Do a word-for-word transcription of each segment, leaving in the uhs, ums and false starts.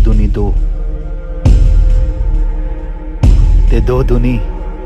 दूनी दो ते दो दूनी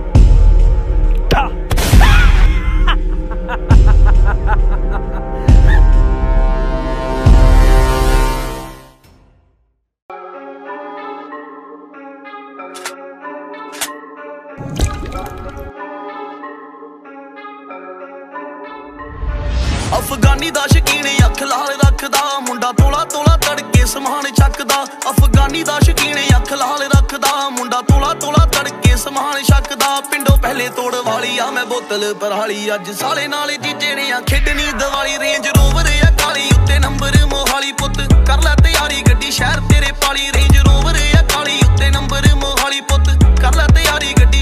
अफगानी दा शकीन अख लाल रखदा मुंडा तोला तोला तड़के समान छकदा। अफगानी दा शकीन अख लाल रखदा मुंडा तोला तोला तड़के समान छकदा। पिंडों पहले तोड़ वाली आ मैं बोतल पराली अज साले नाले जीजे ने आ खेडनी दिवाली। रेंज रोवर आ काली उत्ते नंबर मोहाली पुत कर लै तैयारी गड्डी शहर तेरे पाली। रेंज रोवर आ काली उत्ते नंबर मोहाली पुत कर लै तैयारी गड्डी।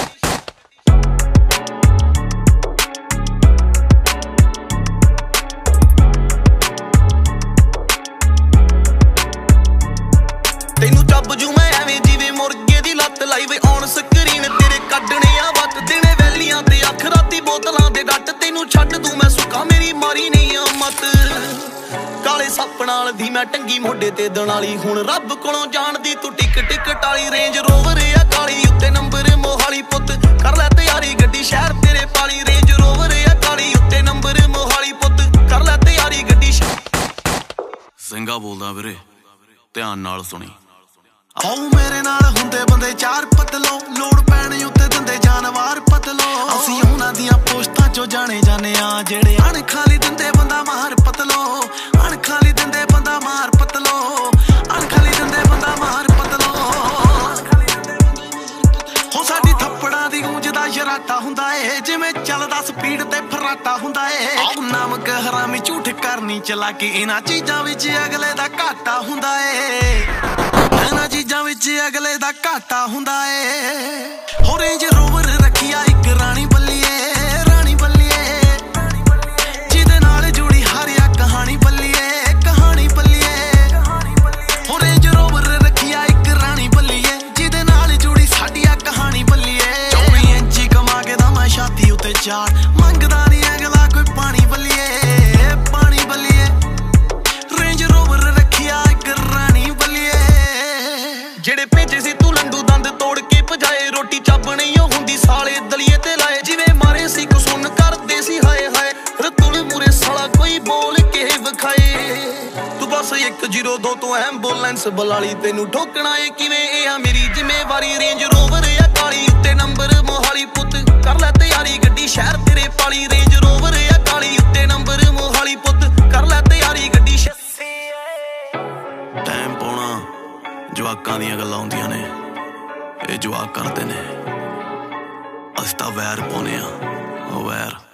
तेनू चब जू मैं एवें जिवें मुर्गे दी लत्त लाई वे ऑन स्क्रीन तेरे कड्डने आ वट दिने वैलियां ते अख राती बोतलां दे डट। तेनू छड्ड दूं मैं सुखा मेरी मारी नहीं आ मत काले सप नाल दी मैं टंगी मोढे ते दनाली हुण रब कोलों जाणदी तू टिक टिक टाली। रेंज रोवर आ काली उत्ते नंबर मोहाली पुत कर लै तैयारी गड्डी शहर तेरे पाली। रेंज रोवर आ काली उत्ते नंबर मोहाली पुत कर लै तैयारी गड्डी। ਸਿੰਘਾ बोलदा ਵੀਰੇ ध्यान नाल सुनी। आओ मेरे नाल हुंदे बंदे चार पतलो लोड़ पैण उत्ते दिंदे जानवर पतलो। असीं उन्हां दियां पोस्टां चो जाने जाने आ जेड़े अण खाली दिंदे बंदा मार पतलो। अण खाली दिंदे बंदा मार पतलो अण खाली दिंदे बंदा मार पतलो। हो साडी थप्पड़ां दी गूंज दा शराटा हुंदा ए जिवें चलदा स्पीड ते फराटा हुंदा ए। नमक हरामी झूठ करनी चलाकी इन्हां चीजां विच अगले दा घाटा हुंदा ए। इन्हां चीजां विच अगले दा घाटा हुंदा ए। हो रेंज रोवर रखिया इक रानी बल्लिए रानी बल्लिए जिहदे नाल जुड़ी हर इक कहानी बल्लिए कहानी बल्लिए। हो रेंज रोवर रखिया इक रानी बल्लिए जिहदे नाल जुड़ी साडी आ कहानी बल्लिए। चौबी इंची कमा के दा मैं छाती उत्ते चाड़ मंगदा नहीं अगला कोई पानी बल्लिए पानी बल्लिए। रेंज रोवर रखिया इक रानी बल्लिए जेड़े भेजे सी तू लंडू दंद तोड़ के भजाए। रोटी ਚੱਬ नहीं हुंदी साले दलिए ते लाए जिवें मारे सी कुसुन करदे सी हाय हाय। रतुल मुरे साला कोई बोल के विखाए तू बस एक जीरो दो तो एंबुलेंस बुलाली। तेनू ठोकना ए किवें ए आ मेरी जिम्मेवारी। रेंज रोवर आ काली उत्ते नंबर मोहाली पुत कर लै तैयारी गड्डी शहर तेरे पाली। रेंज रोवर आ काली उत्ते नंबर मोहाली पुत कर लै तैयारी गड्डी। टाइम पाउणा जवाकां दियां गल्लां हुंदियां ने ਇਹ ਜਵਾਕ ਕਰਦੇ ਨੇ ਅਸੀਂ ਤਾਂ ਵੈਰ ਪਾਉਂਦੇ ਆ ਉਹ ਵੈਰ।